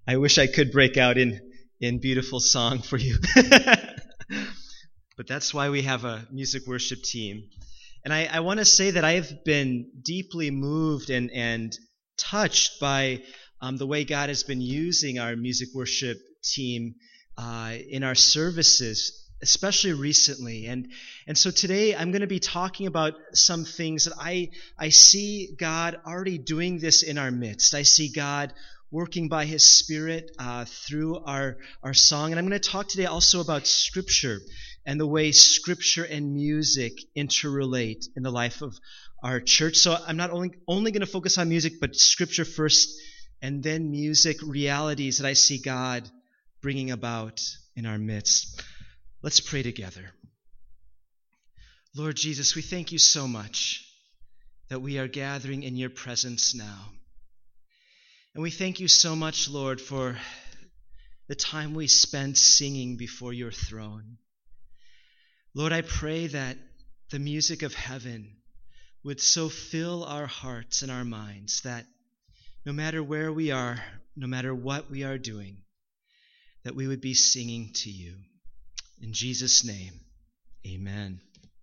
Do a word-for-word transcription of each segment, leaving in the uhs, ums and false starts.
I wish I could break out in, in beautiful song for you. But that's why we have a music worship team. And I, I want to say that I've been deeply moved and, and touched by um, the way God has been using our music worship team uh, in our services, especially recently. And and so today I'm going to be talking about some things that I I see God already doing this in our midst. I see God working by His Spirit uh, through our, our song. And I'm going to talk today also about Scripture and the way Scripture and music interrelate in the life of our church. So I'm not only, only going to focus on music, but Scripture first, and then music realities that I see God bringing about in our midst. Let's pray together. Lord Jesus, we thank you so much that we are gathering in your presence now. And we thank you so much, Lord, for the time we spent singing before your throne. Lord, I pray that the music of heaven would so fill our hearts and our minds that no matter where we are, no matter what we are doing, that we would be singing to you. In Jesus' name, amen.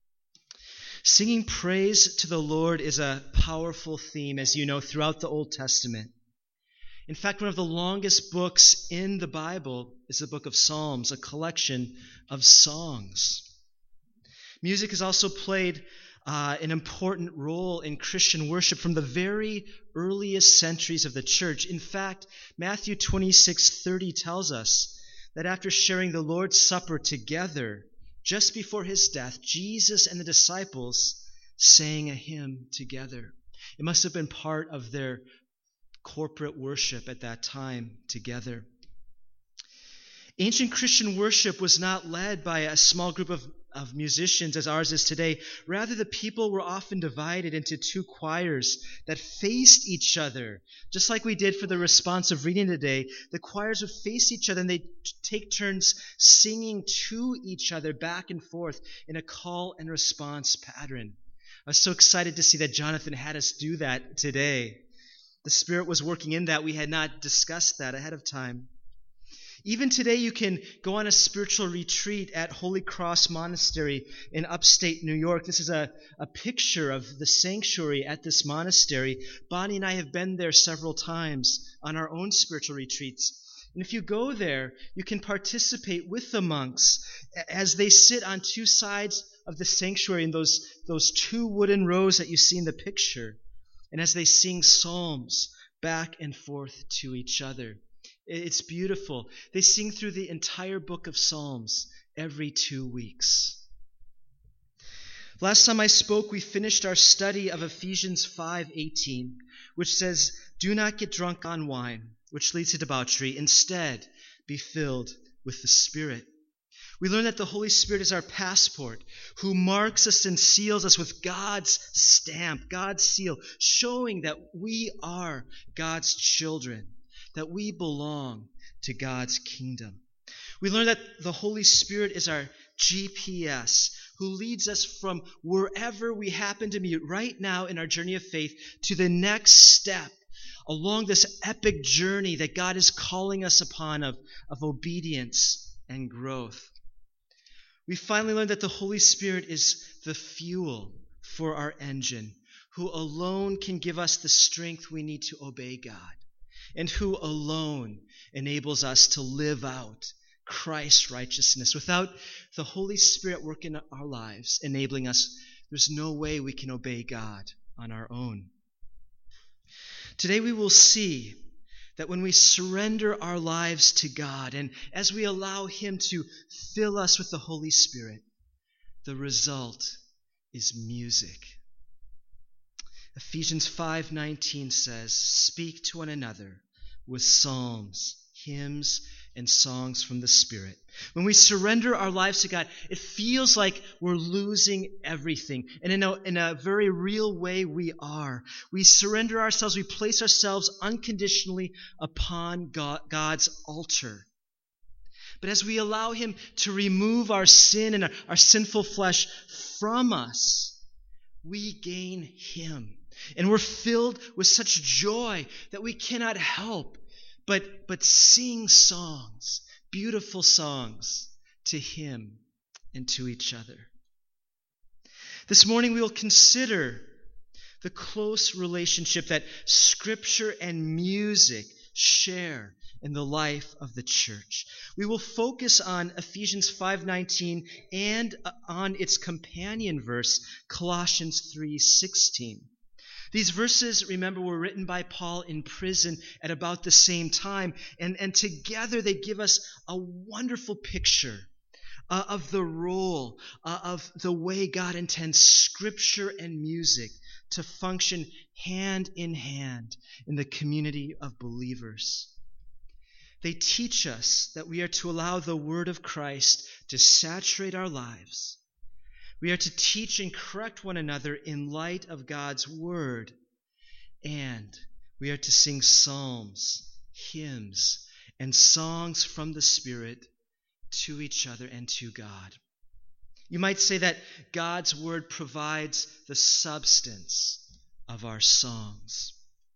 Singing praise to the Lord is a powerful theme, as you know, throughout the Old Testament. In fact, one of the longest books in the Bible is the book of Psalms, a collection of songs. Music has also played uh, an important role in Christian worship from the very earliest centuries of the church. In fact, Matthew twenty-six thirty tells us that after sharing the Lord's Supper together, just before his death, Jesus and the disciples sang a hymn together. It must have been part of their corporate worship at that time together. Ancient Christian worship was not led by a small group of, of musicians as ours is today. Rather, the people were often divided into two choirs that faced each other. Just like we did for the responsive reading today, the choirs would face each other and they'd take turns singing to each other back and forth in a call and response pattern. I was so excited to see that Jonathan had us do that today. The Spirit was working in that. We had not discussed that ahead of time. Even today, you can go on a spiritual retreat at Holy Cross Monastery in upstate New York. This is a, a picture of the sanctuary at this monastery. Bonnie and I have been there several times on our own spiritual retreats. And if you go there, you can participate with the monks as they sit on two sides of the sanctuary in those, those two wooden rows that you see in the picture. And as they sing psalms back and forth to each other. It's beautiful. They sing through the entire book of Psalms every two weeks. Last time I spoke, we finished our study of Ephesians five eighteen, which says, "Do not get drunk on wine, which leads to debauchery. Instead, be filled with the Spirit." We learned that the Holy Spirit is our passport, who marks us and seals us with God's stamp, God's seal, showing that we are God's children, that we belong to God's kingdom. We learned that the Holy Spirit is our G P S, who leads us from wherever we happen to be right now in our journey of faith to the next step along this epic journey that God is calling us upon of, of obedience and growth. We finally learned that the Holy Spirit is the fuel for our engine, who alone can give us the strength we need to obey God, and who alone enables us to live out Christ's righteousness. Without the Holy Spirit working in our lives, enabling us, there's no way we can obey God on our own. Today we will see that when we surrender our lives to God and as we allow Him to fill us with the Holy Spirit, the result is music. Ephesians five nineteen says, "Speak to one another with psalms, hymns, and songs from the Spirit." When we surrender our lives to God, it feels like we're losing everything. And in a, in a very real way, we are. We surrender ourselves, we place ourselves unconditionally upon God, God's altar. But as we allow Him to remove our sin and our, our sinful flesh from us, we gain Him. And we're filled with such joy that we cannot help but, but sing songs, beautiful songs to Him and to each other. This morning we will consider the close relationship that Scripture and music share in the life of the church. We will focus on Ephesians five nineteen and on its companion verse, Colossians three sixteen. These verses, remember, were written by Paul in prison at about the same time, and, and together they give us a wonderful picture uh, of the role, uh, of the way God intends Scripture and music to function hand in hand in the community of believers. They teach us that we are to allow the Word of Christ to saturate our lives. We are to teach and correct one another in light of God's Word. And we are to sing psalms, hymns, and songs from the Spirit to each other and to God. You might say that God's Word provides the substance of our songs.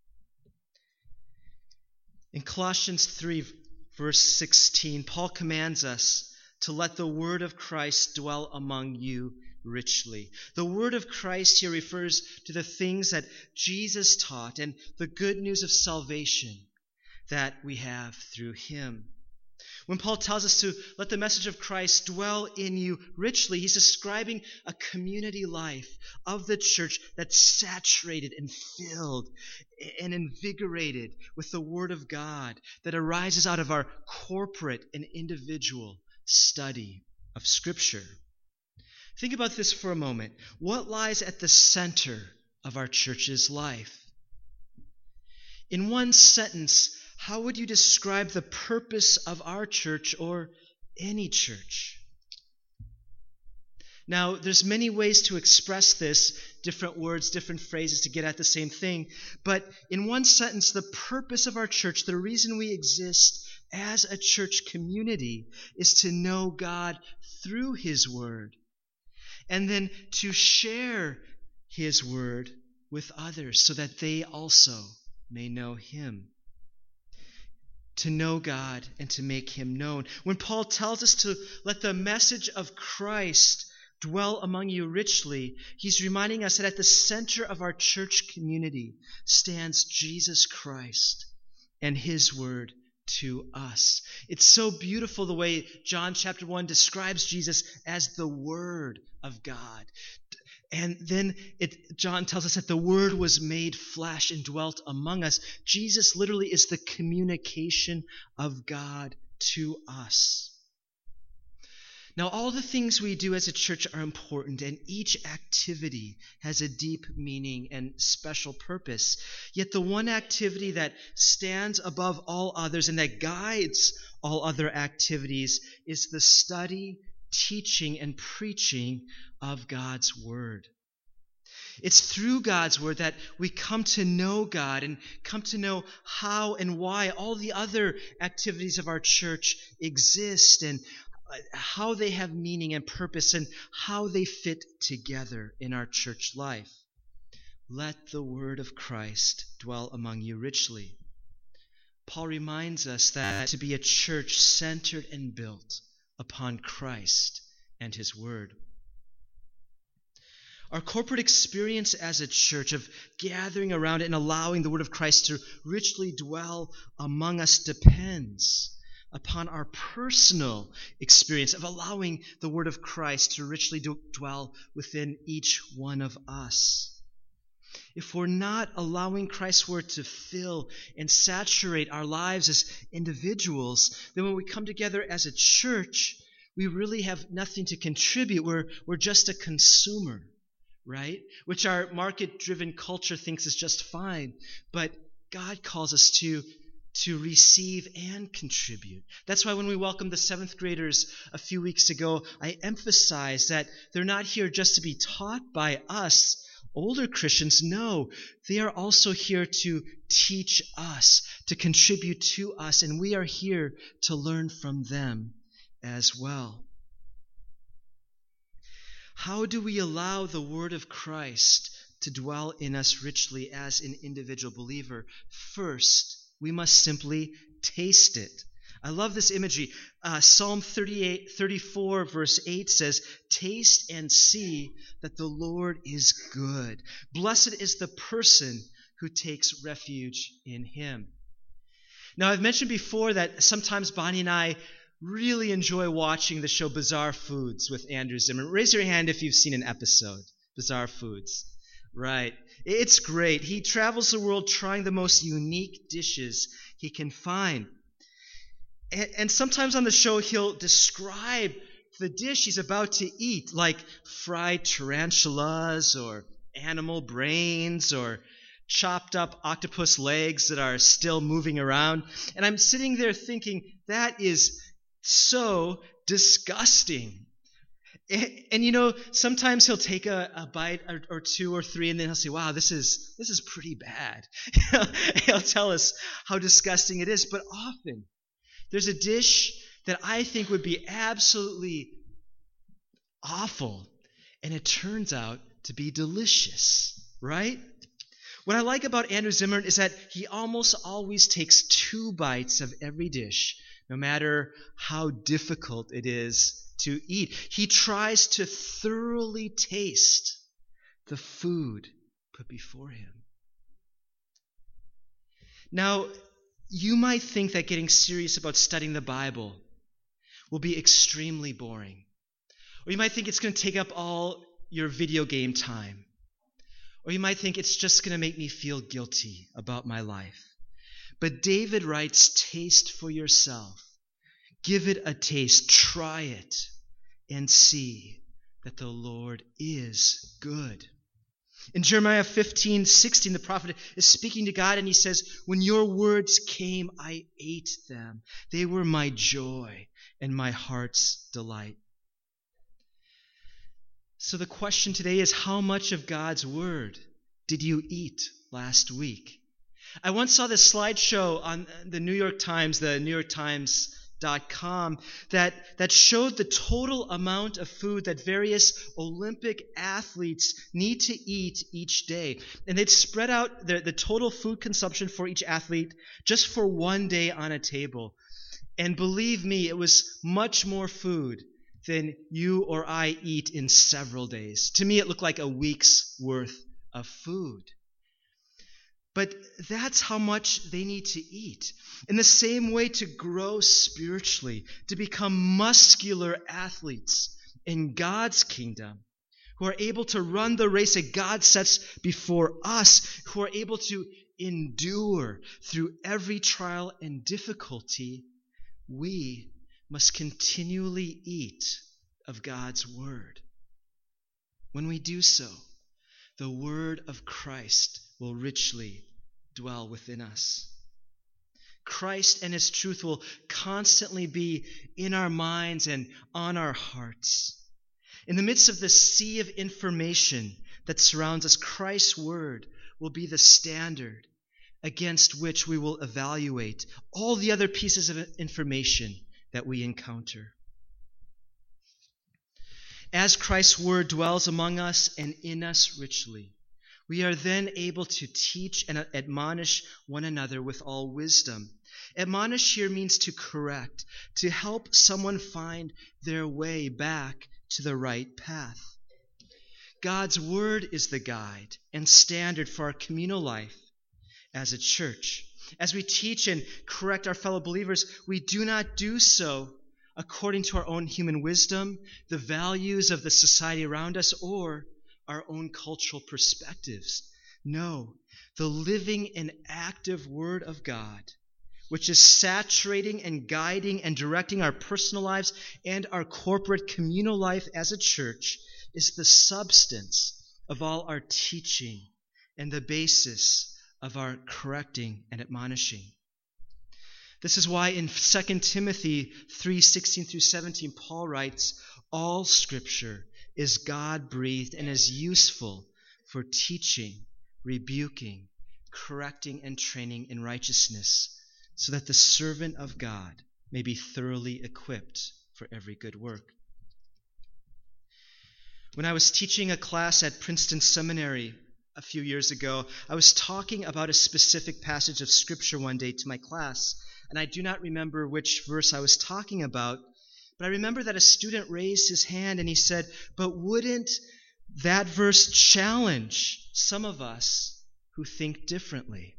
In Colossians three, verse sixteen, Paul commands us to let the word of Christ dwell among you richly. The word of Christ here refers to the things that Jesus taught and the good news of salvation that we have through Him. When Paul tells us to let the message of Christ dwell in you richly, he's describing a community life of the church that's saturated and filled and invigorated with the Word of God that arises out of our corporate and individual study of Scripture. Think about this for a moment. What lies at the center of our church's life? In one sentence, how would you describe the purpose of our church or any church? Now, there's many ways to express this, different words, different phrases to get at the same thing. But in one sentence, the purpose of our church, the reason we exist as a church community, is to know God through His Word, and then to share His Word with others so that they also may know Him. To know God and to make Him known. When Paul tells us to let the message of Christ dwell among you richly, he's reminding us that at the center of our church community stands Jesus Christ and His Word to us. It's so beautiful the way John chapter one describes Jesus as the Word of God. And then it, John tells us that the Word was made flesh and dwelt among us. Jesus literally is the communication of God to us. Now, all the things we do as a church are important, and each activity has a deep meaning and special purpose. Yet the one activity that stands above all others and that guides all other activities is the study, teaching, and preaching of God's Word. It's through God's Word that we come to know God and come to know how and why all the other activities of our church exist and how they have meaning and purpose and how they fit together in our church life. Let the Word of Christ dwell among you richly. Paul reminds us that to be a church centered and built upon Christ and His Word. Our corporate experience as a church of gathering around it and allowing the Word of Christ to richly dwell among us depends upon our personal experience of allowing the Word of Christ to richly dwell within each one of us. If we're not allowing Christ's Word to fill and saturate our lives as individuals, then when we come together as a church, we really have nothing to contribute. We're, we're just a consumer, right? Which our market-driven culture thinks is just fine. But God calls us to, to receive and contribute. That's why when we welcomed the seventh graders a few weeks ago, I emphasized that they're not here just to be taught by us, older Christians. No, they are also here to teach us, to contribute to us, and we are here to learn from them as well. How do we allow the Word of Christ to dwell in us richly as an individual believer? First, we must simply taste it. I love this imagery. Uh, Psalm thirty-eight, thirty-four, verse eight says, taste and see that the Lord is good. Blessed is the person who takes refuge in him. Now, I've mentioned before that sometimes Bonnie and I really enjoy watching the show Bizarre Foods with Andrew Zimmern. Raise your hand if you've seen an episode, Bizarre Foods. Right. It's great. He travels the world trying the most unique dishes he can find. And, and sometimes on the show, he'll describe the dish he's about to eat, like fried tarantulas or animal brains or chopped up octopus legs that are still moving around. And I'm sitting there thinking, that is so disgusting. And, and you know, sometimes he'll take a, a bite or, or two or three, and then he'll say, wow, this is this is pretty bad. He'll tell us how disgusting it is. But often, there's a dish that I think would be absolutely awful, and it turns out to be delicious, right? What I like about Andrew Zimmern is that he almost always takes two bites of every dish, no matter how difficult it is to eat. He tries to thoroughly taste the food put before him. Now, you might think that getting serious about studying the Bible will be extremely boring. Or you might think it's going to take up all your video game time. Or you might think it's just going to make me feel guilty about my life. But David writes, taste for yourself. Give it a taste. Try it and see that the Lord is good. In Jeremiah fifteen sixteen, the prophet is speaking to God, and he says, when your words came, I ate them. They were my joy and my heart's delight. So the question today is, how much of God's word did you eat last week? I once saw this slideshow on the New York Times, the New York Times dot com, that, that showed the total amount of food that various Olympic athletes need to eat each day. And they'd spread out the, the total food consumption for each athlete just for one day on a table. And believe me, it was much more food than you or I eat in several days. To me, it looked like a week's worth of food. But that's how much they need to eat. In the same way, to grow spiritually, to become muscular athletes in God's kingdom, who are able to run the race that God sets before us, who are able to endure through every trial and difficulty, we must continually eat of God's word. When we do so, the word of Christ will richly dwell within us. Christ and his truth will constantly be in our minds and on our hearts. In the midst of the sea of information that surrounds us, Christ's word will be the standard against which we will evaluate all the other pieces of information that we encounter. As Christ's word dwells among us and in us richly, we are then able to teach and admonish one another with all wisdom. Admonish here means to correct, to help someone find their way back to the right path. God's word is the guide and standard for our communal life as a church. As we teach and correct our fellow believers, we do not do so according to our own human wisdom, the values of the society around us, or our own cultural perspectives. No, the living and active Word of God, which is saturating and guiding and directing our personal lives and our corporate communal life as a church, is the substance of all our teaching and the basis of our correcting and admonishing. This is why in Second Timothy three sixteen through seventeen, Paul writes, all Scripture is God-breathed and is useful for teaching, rebuking, correcting, and training in righteousness, so that the servant of God may be thoroughly equipped for every good work. When I was teaching a class at Princeton Seminary a few years ago, I was talking about a specific passage of Scripture one day to my class. and I do not remember which verse I was talking about, but I remember that a student raised his hand and he said, but wouldn't that verse challenge some of us who think differently?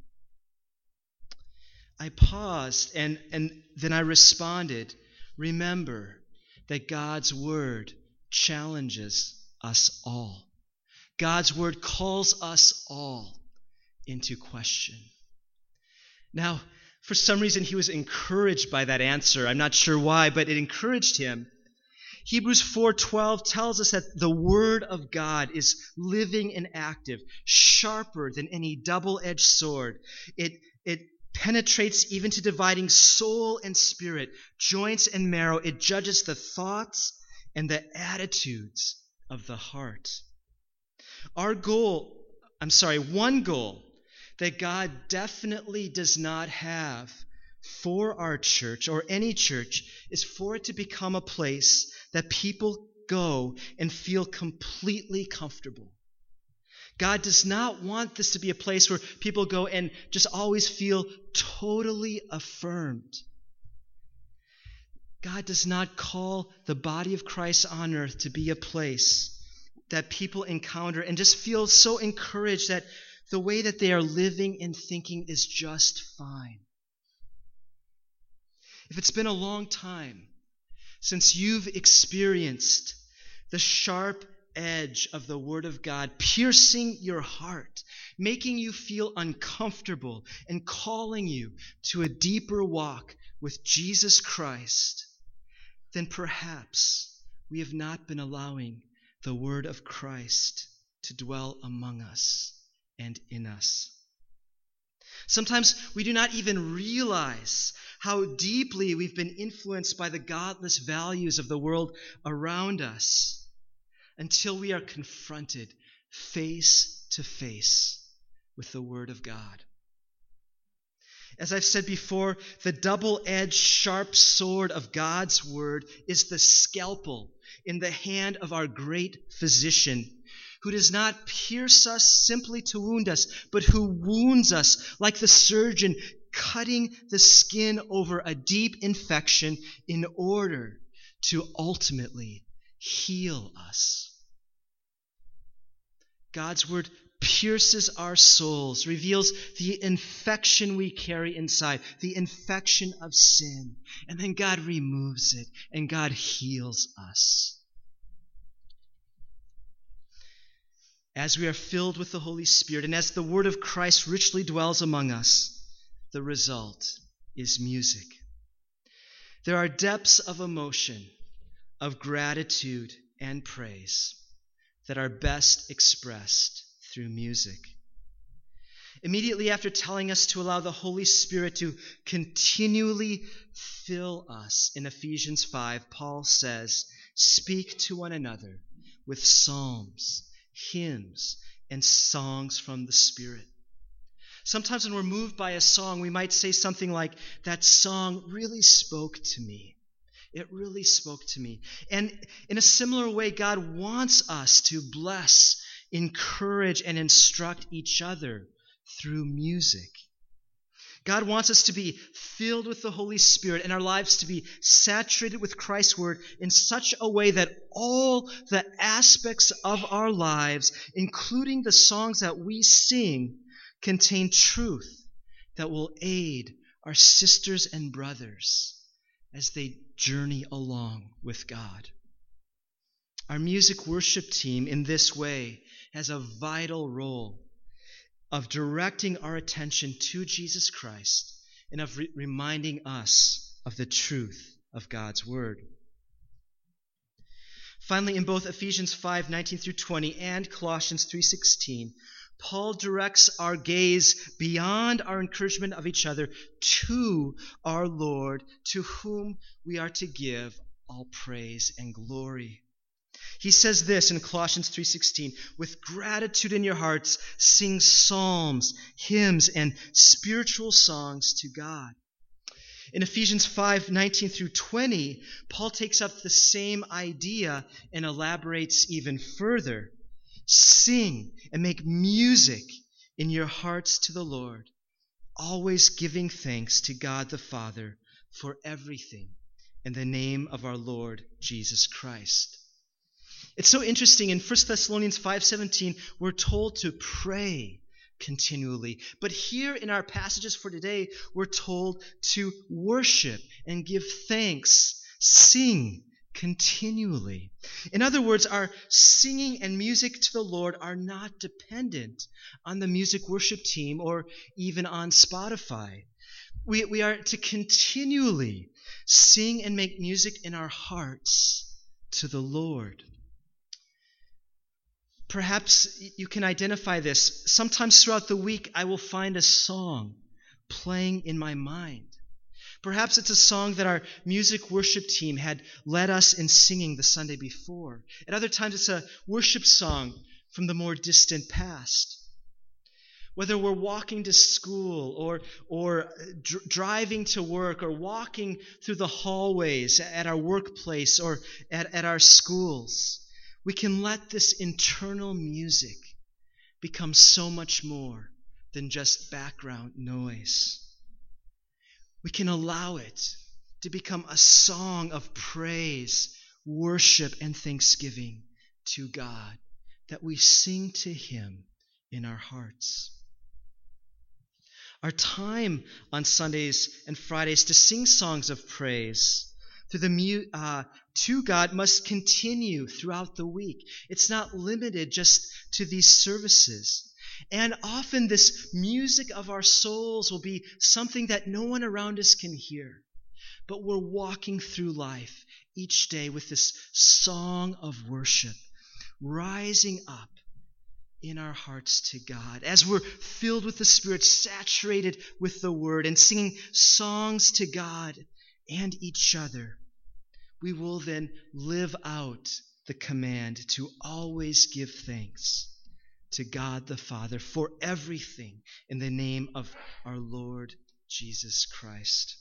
I paused and, and then I responded, remember that God's word challenges us all. God's word calls us all into question. Now, for some reason, he was encouraged by that answer. I'm not sure why, but it encouraged him. Hebrews four twelve tells us that the word of God is living and active, sharper than any double-edged sword. It, it penetrates even to dividing soul and spirit, joints and marrow. It judges the thoughts and the attitudes of the heart. Our goal, I'm sorry, one goal that God definitely does not have for our church or any church is for it to become a place that people go and feel completely comfortable. God does not want this to be a place where people go and just always feel totally affirmed. God does not call the body of Christ on earth to be a place that people encounter and just feel so encouraged that the way that they are living and thinking is just fine. If it's been a long time since you've experienced the sharp edge of the Word of God piercing your heart, making you feel uncomfortable and calling you to a deeper walk with Jesus Christ, then perhaps we have not been allowing the Word of Christ to dwell among us and in us. Sometimes we do not even realize how deeply we've been influenced by the godless values of the world around us until we are confronted face to face with the Word of God. As I've said before, the double-edged sharp sword of God's Word is the scalpel in the hand of our great physician, who does not pierce us simply to wound us, but who wounds us like the surgeon cutting the skin over a deep infection in order to ultimately heal us. God's word pierces our souls, reveals the infection we carry inside, the infection of sin, and then God removes it and God heals us. As we are filled with the Holy Spirit and as the word of Christ richly dwells among us, the result is music. There are depths of emotion, of gratitude and praise that are best expressed through music. Immediately after telling us to allow the Holy Spirit to continually fill us in Ephesians five, Paul says, "Speak to one another with psalms, hymns, and songs from the Spirit." Sometimes when we're moved by a song, we might say something like, "That song really spoke to me. It really spoke to me." And in a similar way, God wants us to bless, encourage, and instruct each other through music. God wants us to be filled with the Holy Spirit and our lives to be saturated with Christ's Word in such a way that all the aspects of our lives, including the songs that we sing, contain truth that will aid our sisters and brothers as they journey along with God. Our music worship team in this way has a vital role of directing our attention to Jesus Christ and of re- reminding us of the truth of God's Word. Finally, in both Ephesians five nineteen through twenty and Colossians three sixteen, Paul directs our gaze beyond our encouragement of each other to our Lord, to whom we are to give all praise and glory. He says this in Colossians three sixteen, "With gratitude in your hearts, sing psalms, hymns, and spiritual songs to God." In Ephesians five nineteen through twenty, Paul takes up the same idea and elaborates even further. "Sing and make music in your hearts to the Lord. always giving thanks to God the Father for everything in the name of our Lord Jesus Christ. It's so interesting. In First Thessalonians five seventeen, we're told to pray continually. But here in our passages for today, we're told to worship and give thanks, sing continually. In other words, our singing and music to the Lord are not dependent on the music worship team or even on Spotify. We, we are to continually sing and make music in our hearts to the Lord. Perhaps you can identify this. Sometimes throughout the week, I will find a song playing in my mind. Perhaps it's a song that our music worship team had led us in singing the Sunday before. At other times, it's a worship song from the more distant past. Whether we're walking to school or, or dr- driving to work or walking through the hallways at our workplace or at, at our schools, we can let this internal music become so much more than just background noise. We can allow it to become a song of praise, worship, and thanksgiving to God that we sing to Him in our hearts. Our time on Sundays and Fridays to sing songs of praise through the mu- uh, to God must continue throughout the week. It's not limited just to these services. And often this music of our souls will be something that no one around us can hear. But we're walking through life each day with this song of worship rising up in our hearts to God. As we're filled with the Spirit, saturated with the Word, and singing songs to God and each other, we will then live out the command to always give thanks to God the Father for everything in the name of our Lord Jesus Christ.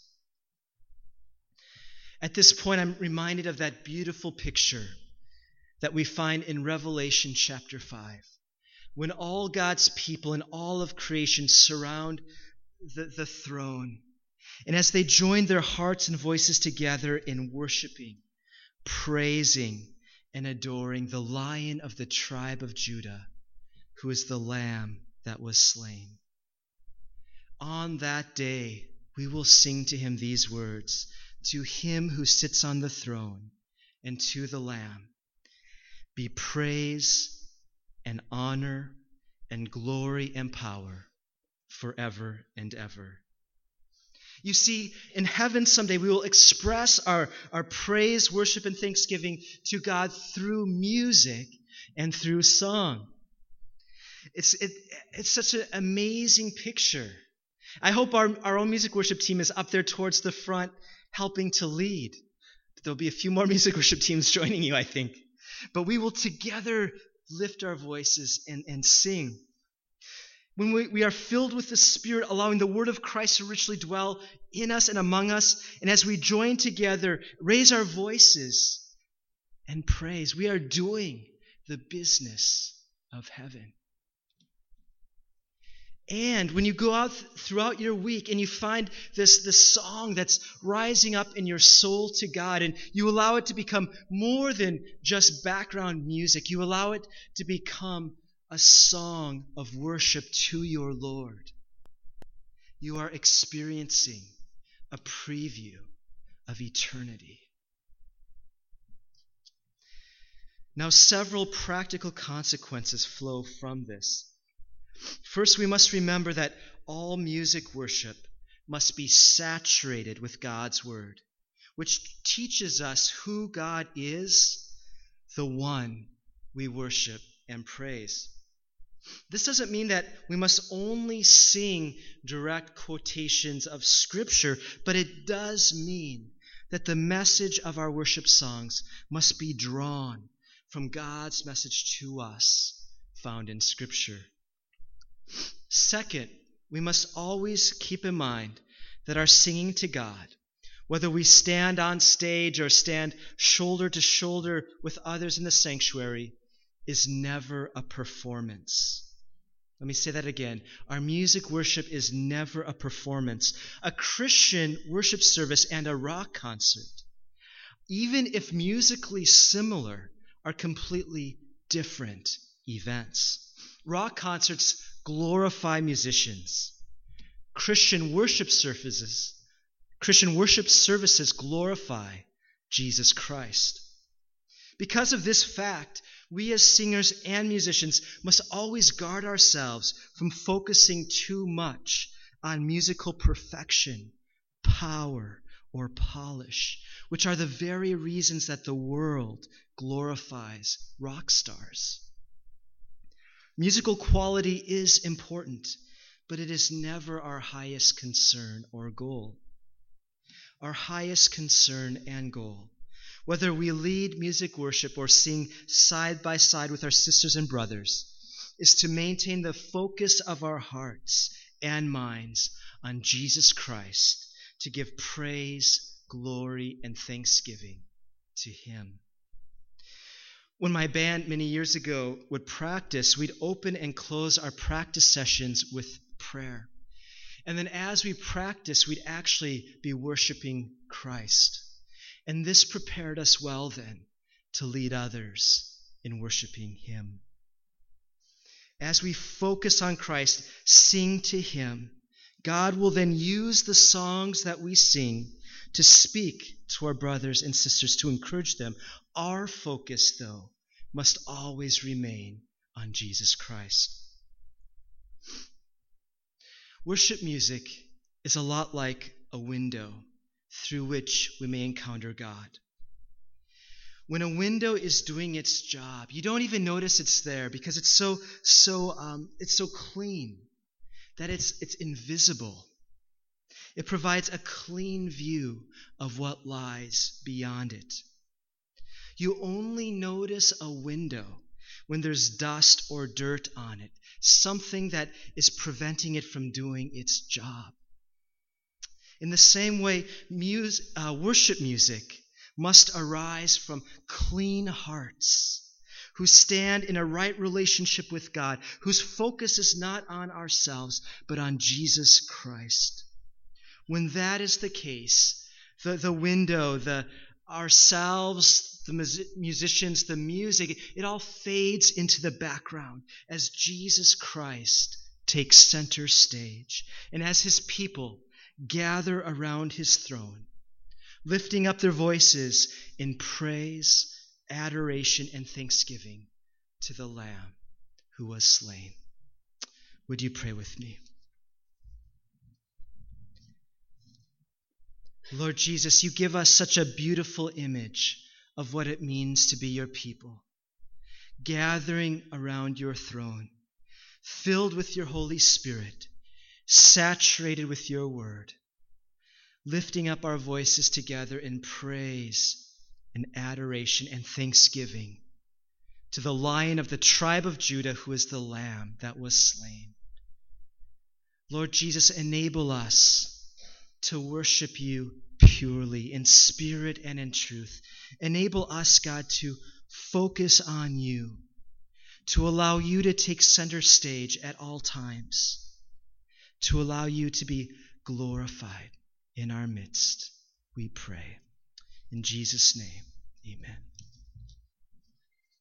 At this point, I'm reminded of that beautiful picture that we find in Revelation chapter five, when all God's people and all of creation surround the, the throne. And as they join their hearts and voices together in worshiping, praising, and adoring the Lion of the tribe of Judah, who is the Lamb that was slain. On that day, we will sing to Him these words, to Him who sits on the throne and to the Lamb be praise and honor and glory and power forever and ever. You see, in heaven someday we will express our, our praise, worship, and thanksgiving to God through music and through song. It's it, it's such an amazing picture. I hope our, our own music worship team is up there towards the front helping to lead. There'll be a few more music worship teams joining you, I think. But we will together lift our voices and, and sing. When we, we are filled with the Spirit, allowing the Word of Christ to richly dwell in us and among us, and as we join together, raise our voices and praise, we are doing the business of heaven. And when you go out th- throughout your week and you find this, this song that's rising up in your soul to God, and you allow it to become more than just background music, you allow it to become a song of worship to your Lord, you are experiencing a preview of eternity. Now, several practical consequences flow from this. First, we must remember that all music worship must be saturated with God's Word, which teaches us who God is, the one we worship and praise. This doesn't mean that we must only sing direct quotations of Scripture, but it does mean that the message of our worship songs must be drawn from God's message to us found in Scripture. Second, we must always keep in mind that our singing to God, whether we stand on stage or stand shoulder to shoulder with others in the sanctuary, is never a performance. Let me say that again. Our music worship is never a performance. A Christian worship service and a rock concert, even if musically similar, are completely different events. Rock concerts glorify musicians. Christian worship services, Christian worship services glorify Jesus Christ. Because of this fact, we as singers and musicians must always guard ourselves from focusing too much on musical perfection, power, or polish, which are the very reasons that the world glorifies rock stars. Musical quality is important, but it is never our highest concern or goal. Our highest concern and goal, whether we lead music worship or sing side by side with our sisters and brothers, is to maintain the focus of our hearts and minds on Jesus Christ, to give praise, glory, and thanksgiving to Him. When my band many years ago would practice, we'd open and close our practice sessions with prayer. And then as we practice, we'd actually be worshiping Christ. And this prepared us well then to lead others in worshiping Him. As we focus on Christ, sing to Him, God will then use the songs that we sing to speak to our brothers and sisters, to encourage them. Our focus, though, must always remain on Jesus Christ. Worship music is a lot like a window through which we may encounter God. When a window is doing its job, you don't even notice it's there because it's so so um, it's so clean that it's it's invisible. It provides a clean view of what lies beyond it. You only notice a window when there's dust or dirt on it, something that is preventing it from doing its job. In the same way, music, uh, worship music must arise from clean hearts who stand in a right relationship with God, whose focus is not on ourselves, but on Jesus Christ. When that is the case, the, the window, the ourselves, the musicians, the music, it all fades into the background as Jesus Christ takes center stage. And as His people gather around His throne, lifting up their voices in praise, adoration, and thanksgiving to the Lamb who was slain. Would you pray with me? Lord Jesus, you give us such a beautiful image of what it means to be your people, gathering around your throne, filled with your Holy Spirit, saturated with your word, lifting up our voices together in praise and adoration and thanksgiving to the Lion of the tribe of Judah, who is the Lamb that was slain. Lord Jesus, enable us to worship you purely in spirit and in truth. Enable us, God, to focus on you, to allow you to take center stage at all times, to allow you to be glorified in our midst, we pray. In Jesus' name, amen.